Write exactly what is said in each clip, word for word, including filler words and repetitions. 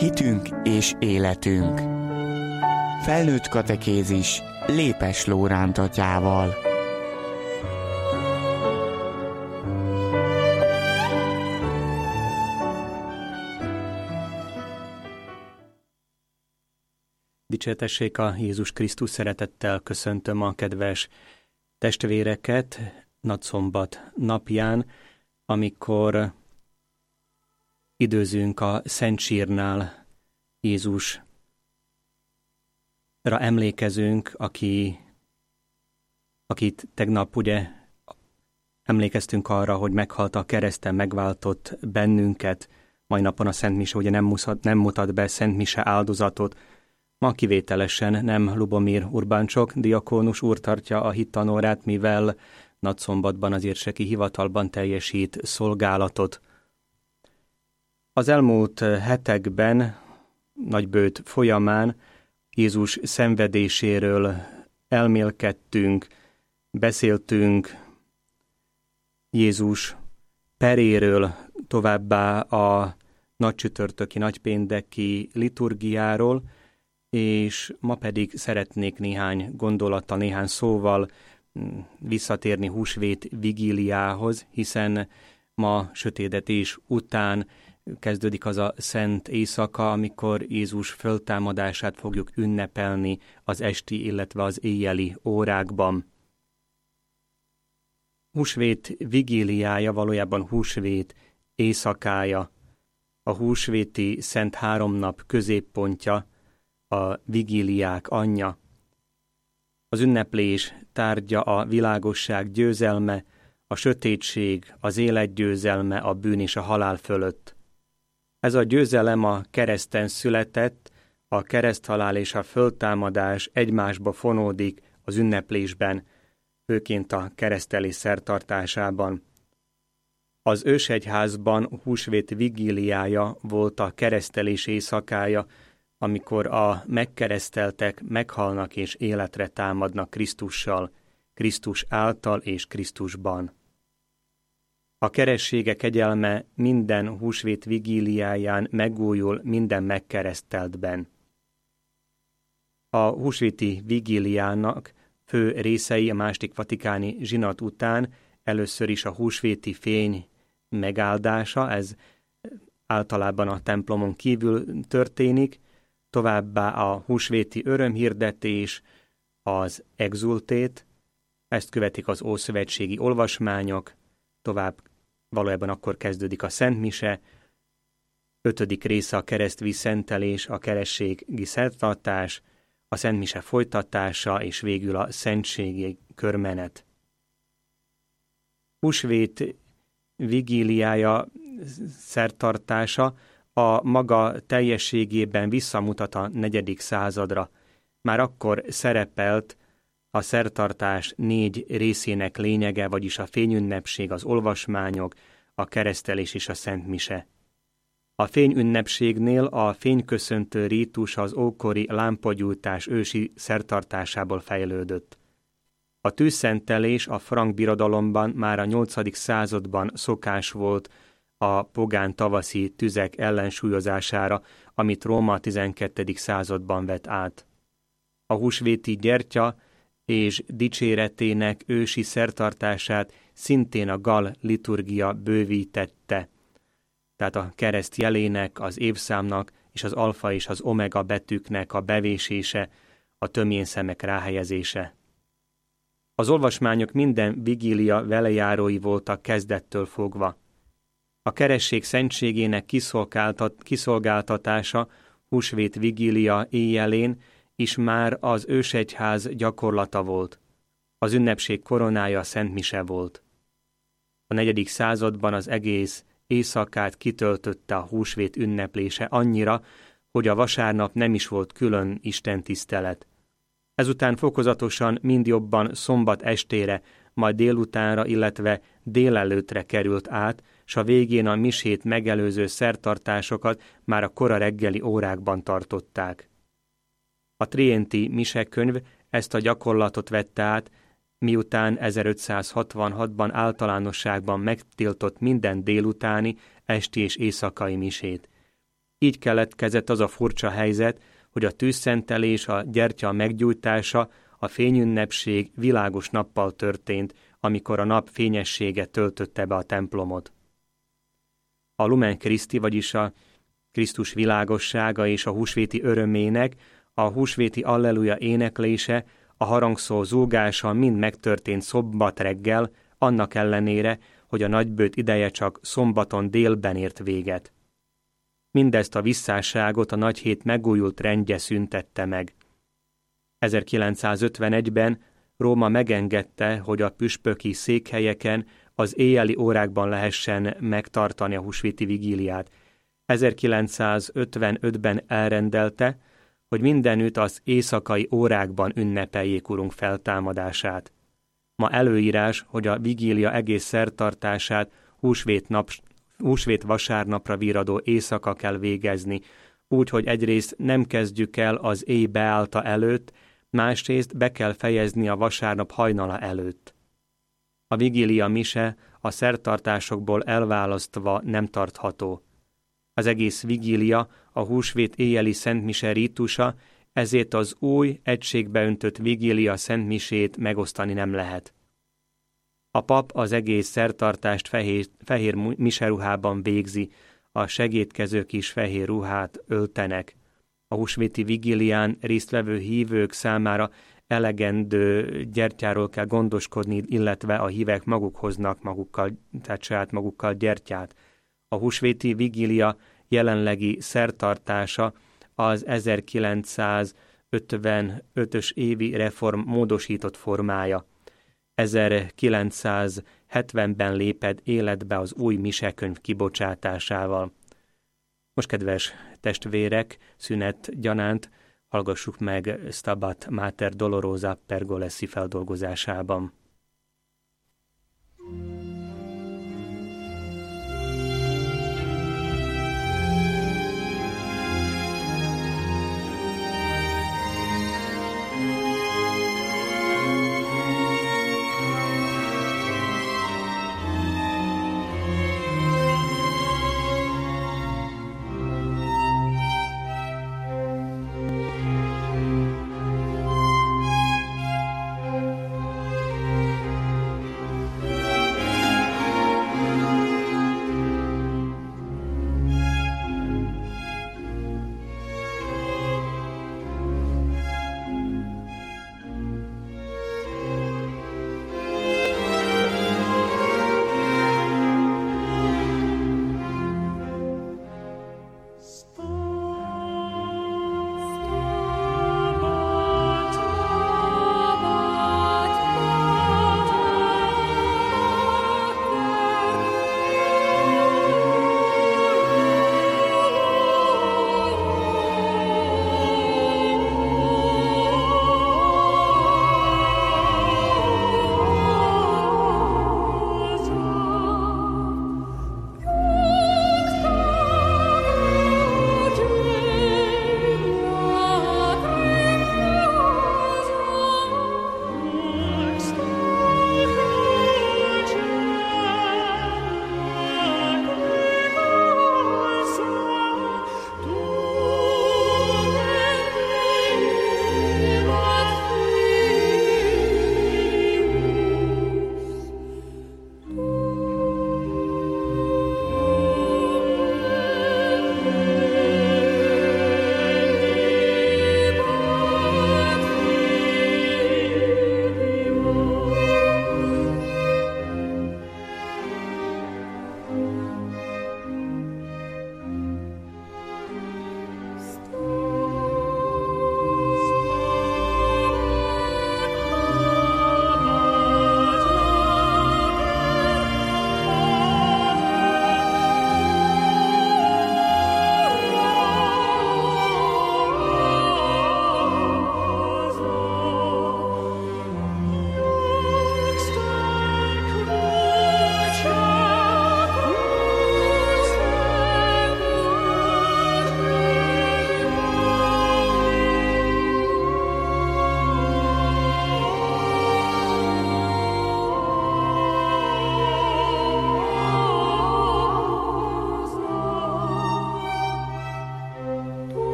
Hitünk és életünk. Felnőtt katekézis Lépes Lóránt atyával. Dicsértessék a Jézus Krisztus, szeretettel köszöntöm a kedves testvéreket Nagyszombat napján, amikor időzünk a Szent Sírnál, Jézusra emlékezünk, aki, akit tegnap ugye emlékeztünk arra, hogy meghalt a kereszten, megváltott bennünket. Mai napon a Szent Mise ugye nem, muszat, nem mutat be Szent Mise áldozatot. Ma kivételesen nem Lubomír Urbáncsok diakónus úr tartja a hittanórát, mivel Nagyszombatban az érseki hivatalban teljesít szolgálatot. Az elmúlt hetekben, nagybőt folyamán Jézus szenvedéséről elmélkedtünk, beszéltünk Jézus peréről, továbbá a nagycsütörtöki, nagypénteki liturgiáról, és ma pedig szeretnék néhány gondolattal, néhány szóval visszatérni húsvét vigíliához, hiszen ma sötétetés után kezdődik az a szent éjszaka, amikor Jézus föltámadását fogjuk ünnepelni az esti, illetve az éjjeli órákban. Húsvét vigíliája valójában húsvét éjszakája, a húsvéti szent háromnap középpontja, a vigíliák anyja. Az ünneplés tárgya a világosság győzelme, a sötétség, az élet győzelme a bűn és a halál fölött. Ez a győzelem a kereszten született, a kereszthalál és a föltámadás egymásba fonódik az ünneplésben, főként a keresztelés szertartásában. Az ősegyházban húsvét vigíliája volt a keresztelés éjszakája, amikor a megkereszteltek meghalnak és életre támadnak Krisztussal, Krisztus által és Krisztusban. A keressége kegyelme minden húsvét vigíliáján megújul minden megkereszteltben. A húsvéti vigíliának fő részei a második vatikáni zsinat után először is a húsvéti fény megáldása, ez általában a templomon kívül történik, továbbá a húsvéti örömhirdetés, az exultét, ezt követik az ószövetségi olvasmányok, tovább valójában akkor kezdődik a Szent Mise, ötödik része a keresztvíz szentelés, a kerességi szertartás, a Szent Mise folytatása, és végül a szentségi körmenet. Húsvét vigíliája szertartása a maga teljességében visszamutat a negyedik századra. Már akkor szerepelt a szertartás négy részének lényege, vagyis a fényünnepség, az olvasmányok, a keresztelés és a Szent Mise. A fényünnepségnél a fényköszöntő rítus az ókori lámpagyújtás ősi szertartásából fejlődött. A tűzszentelés a frank birodalomban már a nyolcadik században szokás volt a pogán tavaszi tüzek ellensúlyozására, amit Róma a tizenkettedik században vett át. A húsvéti gyertya és dicséretének ősi szertartását szintén a gal liturgia bővítette, tehát a kereszt jelének, az évszámnak és az alfa és az omega betűknek a bevésése, a tömjénszemek ráhelyezése. Az olvasmányok minden vigília velejárói voltak kezdettől fogva. A keresség szentségének kiszolgáltat, kiszolgáltatása húsvét vigília éjjelén is már az ősegyház gyakorlata volt. Az ünnepség koronája a Szent Mise volt. A negyedik században az egész éjszakát kitöltötte a húsvét ünneplése annyira, hogy a vasárnap nem is volt külön istentisztelet. Ezután fokozatosan mind jobban szombat estére, majd délutánra, illetve délelőttre került át, s a végén a misét megelőző szertartásokat már a kora reggeli órákban tartották. A trienti misekönyv ezt a gyakorlatot vette át, miután ezerötszázhatvanhatban általánosságban megtiltott minden délutáni, esti és éjszakai misét. Így keletkezett az a furcsa helyzet, hogy a tűzszentelés, a gyertya meggyújtása, a fényünnepség világos nappal történt, amikor a nap fényessége töltötte be a templomot. A Lumen Christi, vagyis a Krisztus világossága és a húsvéti örömének, a húsvéti alleluja éneklése, a harangszó zúgása mind megtörtént szombat reggel, annak ellenére, hogy a nagybőt ideje csak szombaton délben ért véget. Mindezt a visszásságot a nagyhét megújult rendje szüntette meg. ezerkilencszázötvenegyben Róma megengedte, hogy a püspöki székhelyeken az éjjeli órákban lehessen megtartani a húsvéti vigíliát. ezerkilencszázötvenötben elrendelte, hogy mindenütt az éjszakai órákban ünnepeljék Urunk feltámadását. Ma előírás, hogy a vigília egész szertartását húsvét, nap, húsvét vasárnapra virradó éjszaka kell végezni, úgy, hogy egyrészt nem kezdjük el az éj beállta előtt, másrészt be kell fejezni a vasárnap hajnala előtt. A vigília mise a szertartásokból elválasztva nem tartható. Az egész vigília a húsvét éjjeli szentmise rítusa, ezért az új, egységbe öntött vigília szentmisét megosztani nem lehet. A pap az egész szertartást fehér, fehér miseruhában végzi, a segédkezők is fehér ruhát öltenek. A húsvéti vigílián résztvevő hívők számára elegendő gyertyáról kell gondoskodni, illetve a hívek maguk hoznak magukkal, tehát saját magukkal gyertyát. A húsvéti vigília jelenlegi szertartása az ezerkilencszázötvenötös évi reform módosított formája. ezerkilencszázhetvenben lépett életbe az új misekönyv kibocsátásával. Most, kedves testvérek, szünet gyanánt hallgassuk meg Stabat Mater Dolorosa Pergolesi feldolgozásában.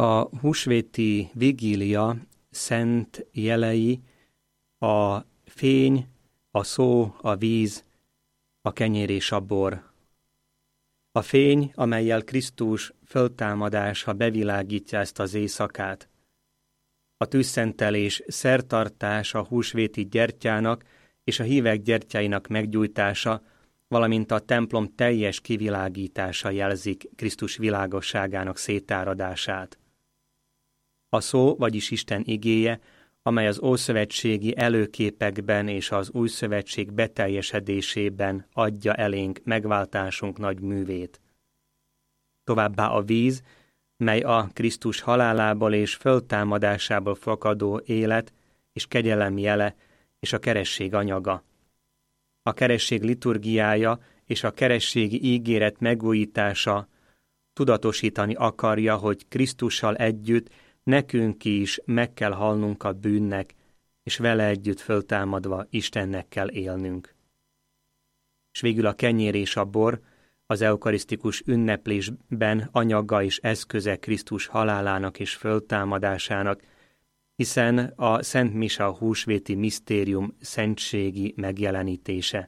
A húsvéti vigília szent jelei a fény, a szó, a víz, a kenyér és a bor. A fény, amellyel Krisztus föltámadása bevilágítja ezt az éjszakát. A tűzszentelés szertartás a húsvéti gyertyának és a hívek gyertyáinak meggyújtása, valamint a templom teljes kivilágítása jelzik Krisztus világosságának szétáradását. A szó, vagyis Isten igéje, amely az ószövetségi előképekben és az új szövetség beteljesedésében adja elénk megváltásunk nagy művét. Továbbá a víz, mely a Krisztus halálából és föltámadásából fakadó élet és kegyelem jele és a keresség anyaga. A keresség liturgiája és a kerességi ígéret megújítása tudatosítani akarja, hogy Krisztussal együtt nekünk is meg kell halnunk a bűnnek, és vele együtt föltámadva Istennek kell élnünk. És végül a kenyér és a bor az eukarisztikus ünneplésben anyaga és eszköze Krisztus halálának és föltámadásának, hiszen a Szent Mise a húsvéti misztérium szentségi megjelenítése.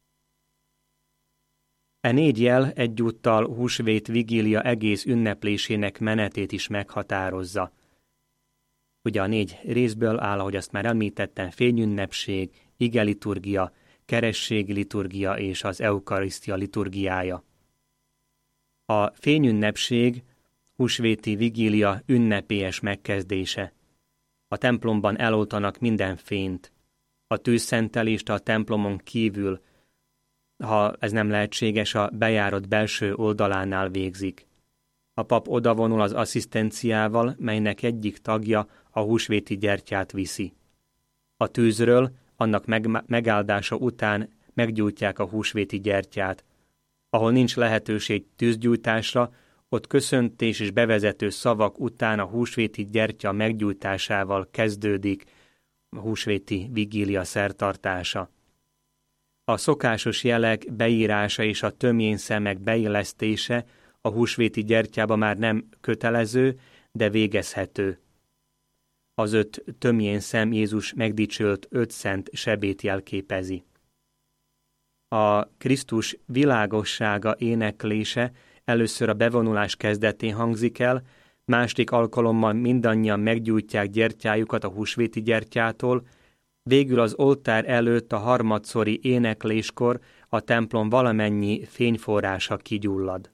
E négy jel egyúttal húsvét vigília egész ünneplésének menetét is meghatározza. Ugye a négy részből áll, ahogy azt már említettem, fényünnepség, igeliturgia, kerességi liturgia és az eukarisztia liturgiája. A fényünnepség húsvéti vigília ünnepélyes megkezdése. A templomban eloltanak minden fényt. A tűzszentelést a templomon kívül, ha ez nem lehetséges, a bejárat belső oldalánál végzik. A pap odavonul az asszisztenciával, melynek egyik tagja a húsvéti gyertyát viszi. A tűzről, annak meg- megáldása után meggyújtják a húsvéti gyertyát. Ahol nincs lehetőség tűzgyújtásra, ott köszöntés és bevezető szavak után a húsvéti gyertya meggyújtásával kezdődik a húsvéti vigília szertartása. A szokásos jelek beírása és a tömjénszemek beillesztése a húsvéti gyertyába már nem kötelező, de végezhető. Az öt tömjénszem Jézus megdicsölt öt szent sebét jelképezi. A Krisztus világossága éneklése először a bevonulás kezdetén hangzik el, második alkalommal mindannyian meggyújtják gyertyájukat a húsvéti gyertyától, végül az oltár előtt a harmadszori énekléskor a templom valamennyi fényforrása kigyullad.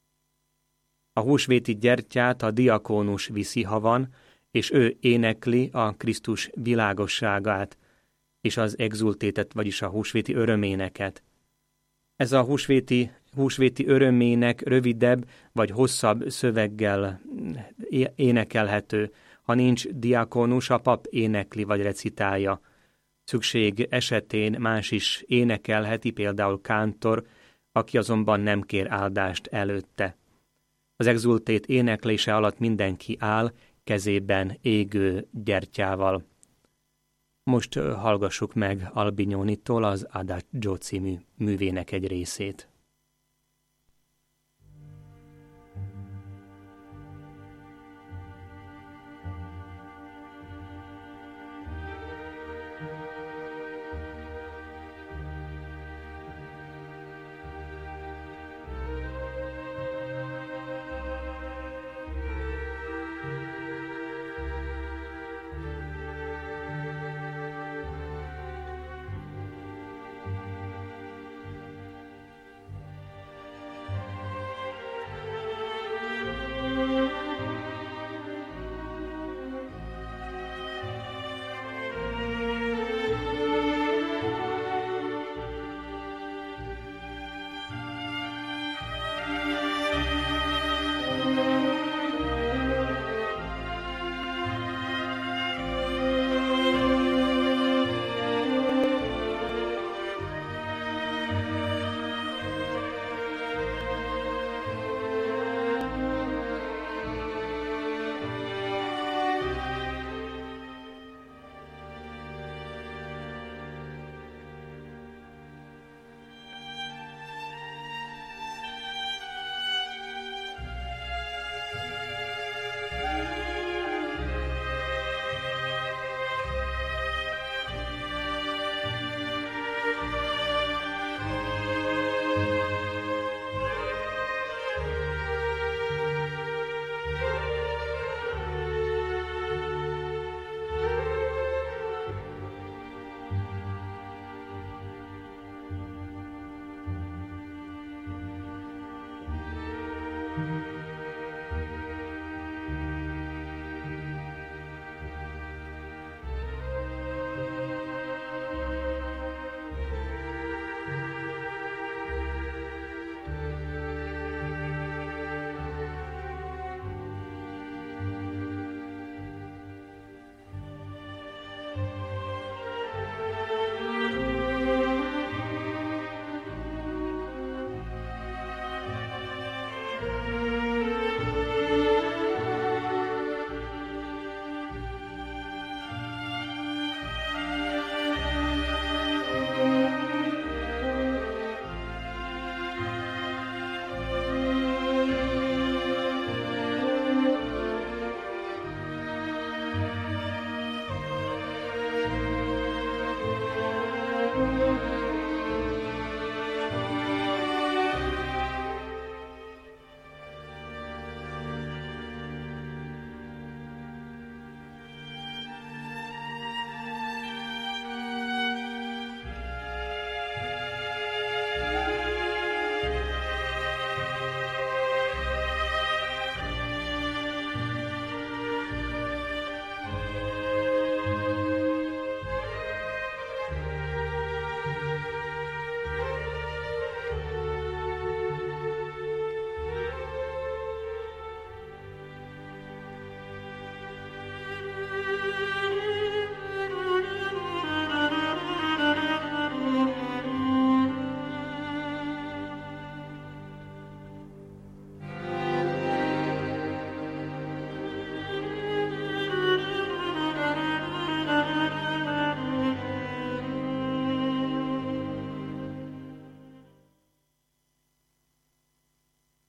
A húsvéti gyertyát a diakónus viszi, ha van, és ő énekli a Krisztus világosságát és az exultétet, vagyis a húsvéti öröméneket. Ez a húsvéti, húsvéti örömének rövidebb vagy hosszabb szöveggel énekelhető. Ha nincs diakónus, a pap énekli vagy recitálja. Szükség esetén más is énekelheti, például kántor, aki azonban nem kér áldást előtte. Az exultét éneklése alatt mindenki áll, kezében égő gyertyával. Most hallgassuk meg Albignonitól az Adagio című művének egy részét.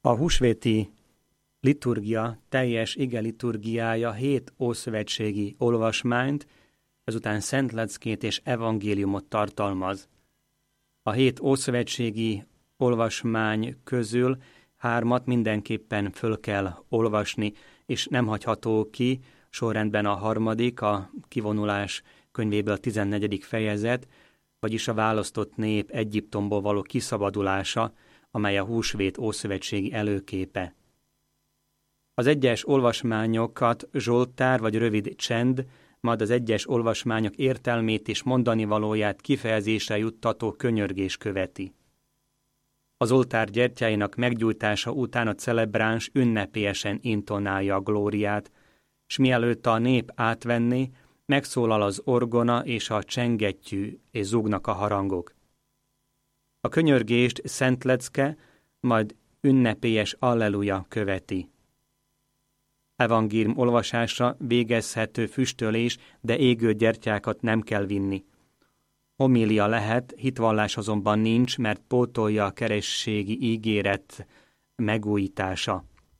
A húsvéti liturgia teljes ige liturgiája hét ószövetségi olvasmányt, ezután szentleckét és evangéliumot tartalmaz. A hét ószövetségi olvasmány közül hármat mindenképpen föl kell olvasni, és nem hagyható ki, sorrendben a harmadik, a kivonulás könyvéből a tizennegyedik fejezet, vagyis a választott nép Egyiptomból való kiszabadulása, amely a húsvét ószövetségi előképe. Az egyes olvasmányokat zsoltár vagy rövid csend, majd az egyes olvasmányok értelmét és mondani valóját kifejezésre juttató könyörgés követi. Az oltár gyertyáinak meggyújtása után a celebráns ünnepélyesen intonálja a glóriát, s mielőtt a nép átvenné, megszólal az orgona és a csengettyű és zúgnak a harangok. A könyörgést szentlecke, majd ünnepélyes alleluja követi. Evangélium olvasásra végezhető füstölés, de égő gyertyákat nem kell vinni. Homília lehet, hitvallás azonban nincs, mert pótolja a kerességi ígéret megújítása.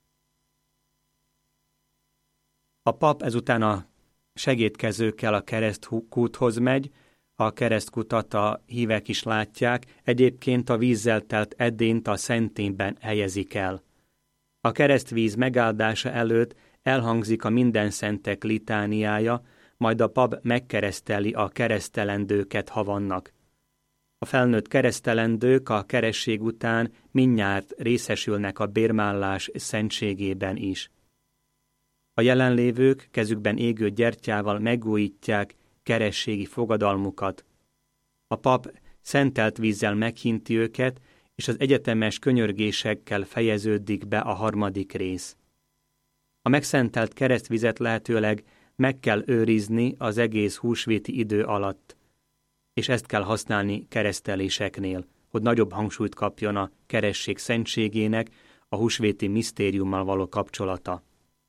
A pap ezután a segédkezőkkel a keresztkúthoz megy, a keresztkutat a hívek is látják, egyébként a vízzel telt edényt a szentélyben helyezik el. A keresztvíz megáldása előtt elhangzik a mindenszentek litániája, majd a pap megkereszteli a keresztelendőket, ha vannak. A felnőtt keresztelendők a keresség után mindnyárt részesülnek a bérmállás szentségében is. A jelenlévők kezükben égő gyertyával megújítják kerességi fogadalmukat. A pap szentelt vízzel meghinti őket, és az egyetemes könyörgésekkel fejeződik be a harmadik rész. A megszentelt keresztvizet lehetőleg meg kell őrizni az egész húsvéti idő alatt, és ezt kell használni kereszteléseknél, hogy nagyobb hangsúlyt kapjon a keresség szentségének a húsvéti misztériummal való kapcsolata.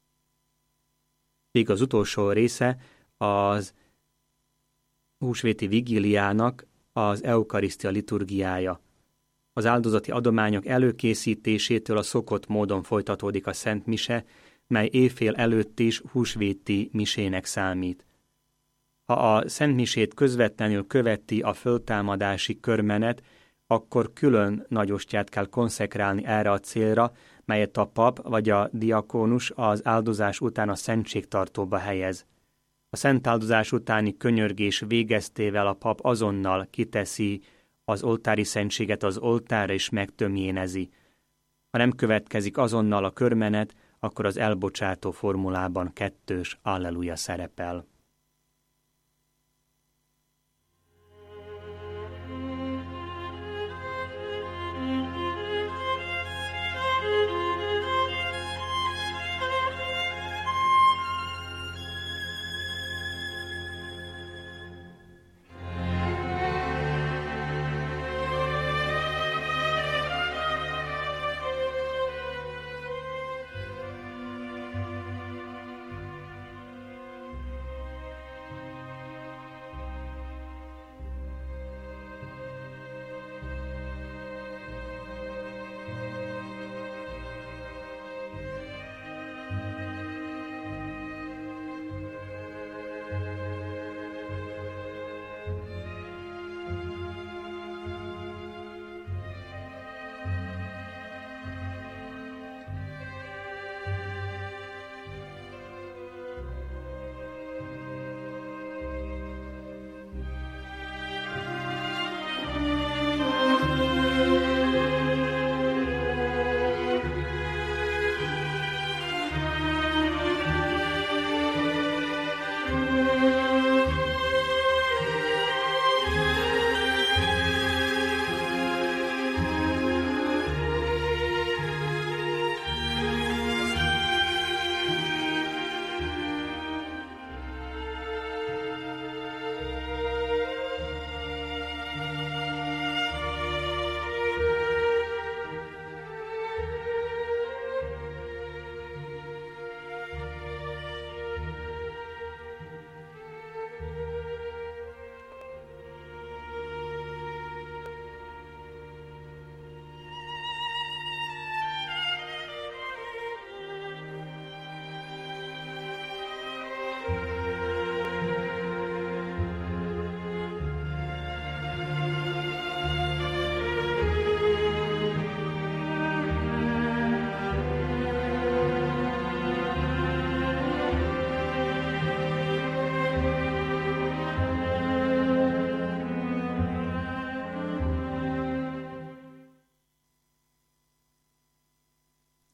Még az utolsó része az húsvéti vigíliának az eukarisztia liturgiája. Az áldozati adományok előkészítésétől a szokott módon folytatódik a Szent Mise, mely éjfél előtt is húsvéti misének számít. Ha a Szent Misét közvetlenül követi a föltámadási körmenet, akkor külön nagyostját kell konszekrálni erre a célra, melyet a pap vagy a diakónus az áldozás után a szentségtartóba helyez. A szentáldozás utáni könyörgés végeztével a pap azonnal kiteszi az oltári szentséget az oltárra és megtömjénezi. Ha nem következik azonnal a körmenet, akkor az elbocsátó formulában kettős alleluja szerepel.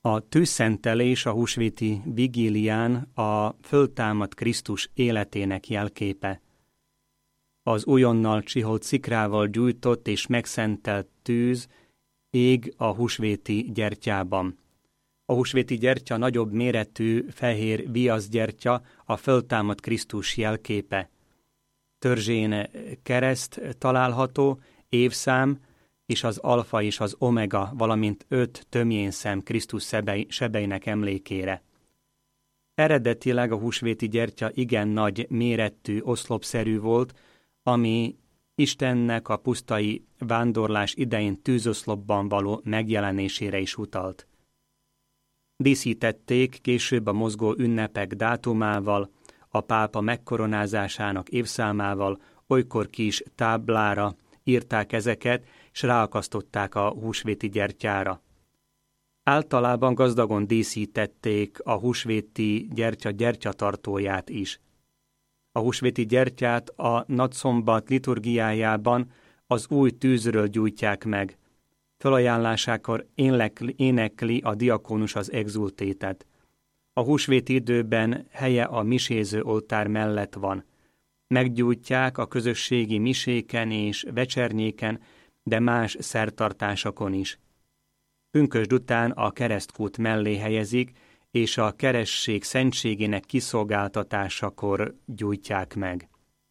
A tűzszentelés a húsvéti vigílián a föltámadt Krisztus életének jelképe. Az újonnal csiholt szikrával gyújtott és megszentelt tűz ég a húsvéti gyertyában. A húsvéti gyertya nagyobb méretű fehér viaszgyertya a föltámadt Krisztus jelképe. Törzsén kereszt található, évszám és az alfa és az omega, valamint öt tömjénszem Krisztus sebeinek emlékére. Eredetileg a húsvéti gyertya igen nagy méretű oszlopszerű volt, ami Istennek a pusztai vándorlás idején tűzoszlopban való megjelenésére is utalt. Díszítették később a mozgó ünnepek dátumával, a pápa megkoronázásának évszámával, olykor kis táblára írták ezeket, és ráakasztották a húsvéti gyertyára. Általában gazdagon díszítették a húsvéti gyertya gyertyatartóját is. A húsvéti gyertyát a nagyszombat liturgiájában az új tűzről gyújtják meg. Felajánlásákor énekli a diakónus az exultétet. A húsvéti időben helye a miséző oltár mellett van. Meggyújtják a közösségi miséken és vecsernyéken, de más szertartásokon is. Pünkösd után a keresztkút mellé helyezik, és a keresztség szentségének kiszolgáltatásakor gyújtják meg.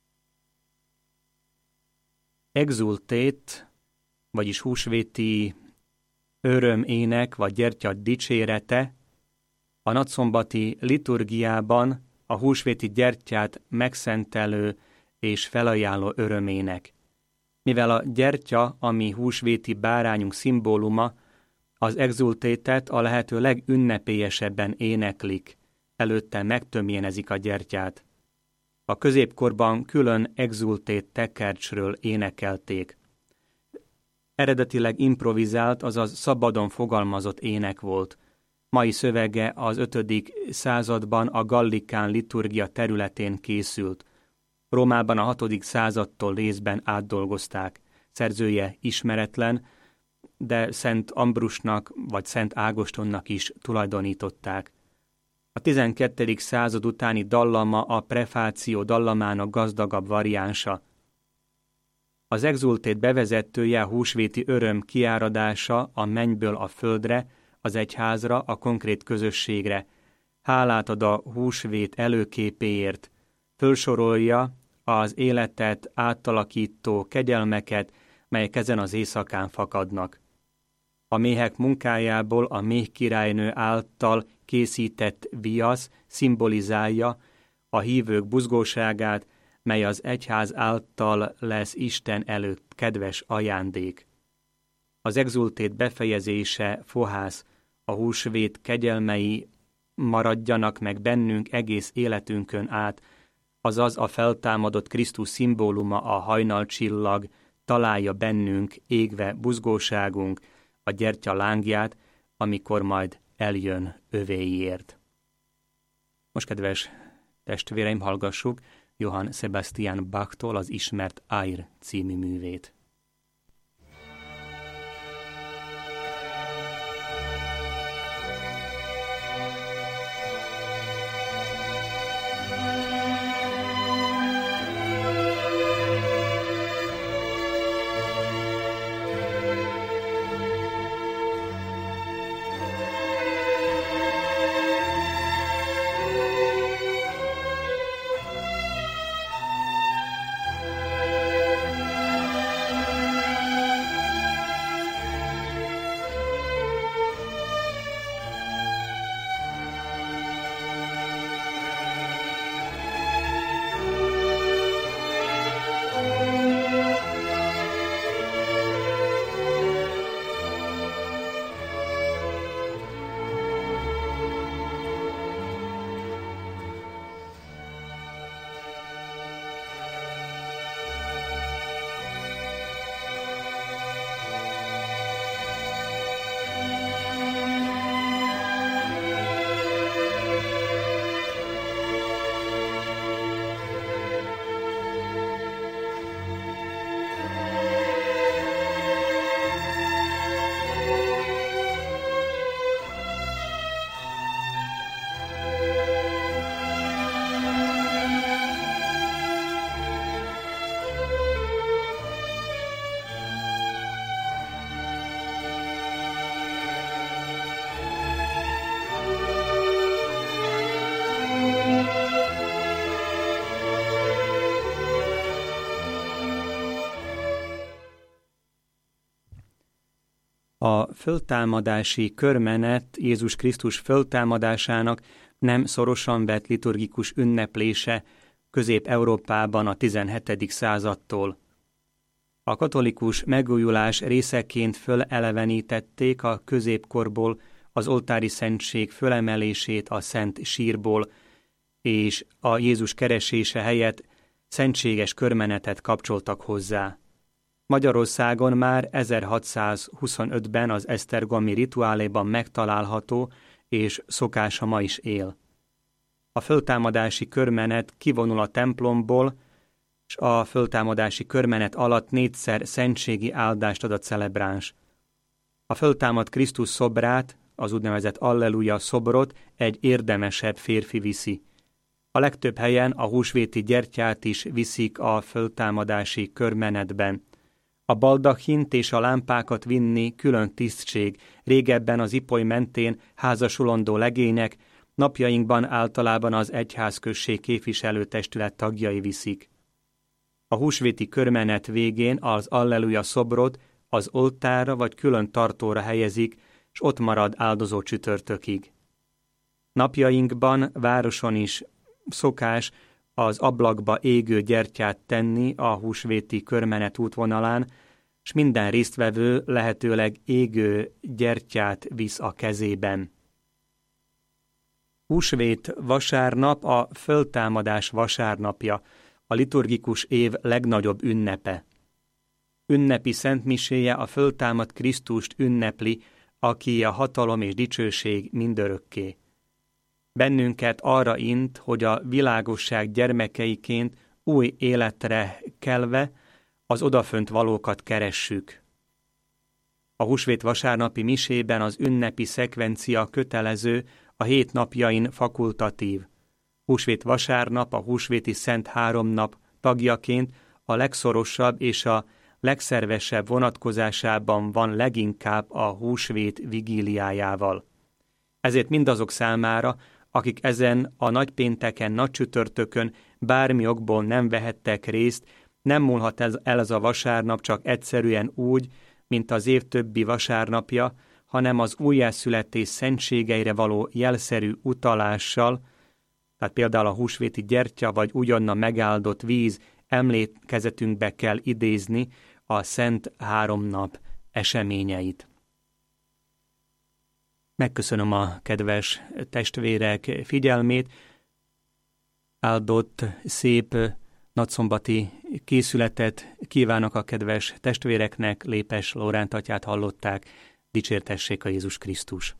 Exultét, vagyis húsvéti örömének vagy gyertya dicsérete, a nagyszombati liturgiában a húsvéti gyertyát megszentelő és felajánló örömének. Mivel a gyertya, ami húsvéti bárányunk szimbóluma, az exultétet a lehető legünnepélyesebben éneklik, előtte megtömjénezik a gyertyát. A középkorban külön exultét tekercsről énekelték. Eredetileg improvizált, azaz szabadon fogalmazott ének volt. Mai szövege az ötödik században a gallikán liturgia területén készült. Rómában a hatodik századtól részben átdolgozták. Szerzője ismeretlen, de Szent Ambrusnak vagy Szent Ágostonnak is tulajdonították. A tizenkettedik század utáni dallama a prefáció dallamának gazdagabb variánsa. Az exultét bevezetője a húsvéti öröm kiáradása a mennyből a földre, az egyházra, a konkrét közösségre. Hálát ad a húsvét előképéért, fölsorolja az életet átalakító kegyelmeket, melyek ezen az éjszakán fakadnak. A méhek munkájából a méhkirálynő által készített viasz szimbolizálja a hívők buzgóságát, mely az egyház által lesz Isten előtt kedves ajándék. Az exultét befejezése fohász, a húsvét kegyelmei maradjanak meg bennünk egész életünkön át, azaz a feltámadott Krisztus szimbóluma, a hajnalcsillag találja bennünk égve buzgóságunk, a gyertya lángját, amikor majd eljön övéiért. Most, kedves testvéreim, hallgassuk Johann Sebastian Bachtól az ismert Air című művét. Thank you. A föltámadási körmenet Jézus Krisztus föltámadásának nem szorosan vett liturgikus ünneplése Közép-Európában a tizenhetedik századtól. A katolikus megújulás részeként fölelevenítették a középkorból az oltári szentség fölemelését a szent sírból, és a Jézus keresése helyett szentséges körmenetet kapcsoltak hozzá. Magyarországon már ezerhatszázhuszonötben az esztergomi rituáléban megtalálható, és szokása ma is él. A föltámadási körmenet kivonul a templomból, és a föltámadási körmenet alatt négyszer szentségi áldást ad a celebráns. A föltámadt Krisztus szobrát, az úgynevezett Alleluja szobrot egy érdemesebb férfi viszi. A legtöbb helyen a húsvéti gyertyát is viszik a föltámadási körmenetben. A baldachint és a lámpákat vinni külön tisztség, régebben az Ipoly mentén házasulandó legények, napjainkban általában az egyházközség képviselőtestület tagjai viszik. A húsvéti körmenet végén az Alleluja szobrot az oltárra vagy külön tartóra helyezik, s ott marad áldozó csütörtökig. Napjainkban városon is szokás az ablakba égő gyertyát tenni a húsvéti körmenet útvonalán, s minden résztvevő lehetőleg égő gyertyát visz a kezében. Húsvét vasárnap a föltámadás vasárnapja, a liturgikus év legnagyobb ünnepe. Ünnepi szentmiséje a föltámadt Krisztust ünnepli, aki a hatalom és dicsőség mindörökké. Bennünket arra int, hogy a világosság gyermekeiként új életre kelve az odafönt valókat keressük. A húsvét vasárnapi misében az ünnepi szekvencia kötelező, a hét napjain fakultatív. Húsvét vasárnap a húsvéti szent háromnap tagjaként a legszorosabb és a legszervesebb vonatkozásában van leginkább a húsvét vigíliájával. Ezért mindazok számára, akik ezen a nagypénteken, nagycsütörtökön bármi okból nem vehettek részt, nem múlhat ez el ez a vasárnap csak egyszerűen úgy, mint az év többi vasárnapja, hanem az újjászületés szentségeire való jelszerű utalással, tehát például a húsvéti gyertya vagy ugyanna megáldott víz emlékezetünkbe kell idézni a Szent Háromnap eseményeit. Megköszönöm a kedves testvérek figyelmét, áldott, szép nagyszombati készületet kívánok a kedves testvéreknek, Lépes Lóránt atyát hallották, dicsértessék a Jézus Krisztus.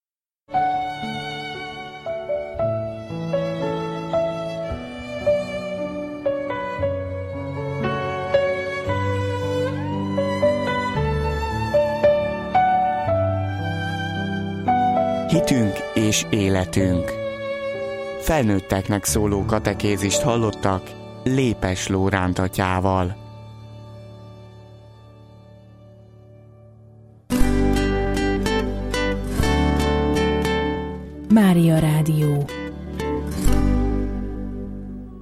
Hitünk és életünk. Felnőtteknek szóló katekézist hallottak Lépes Lóránt atyával. Mária Rádió.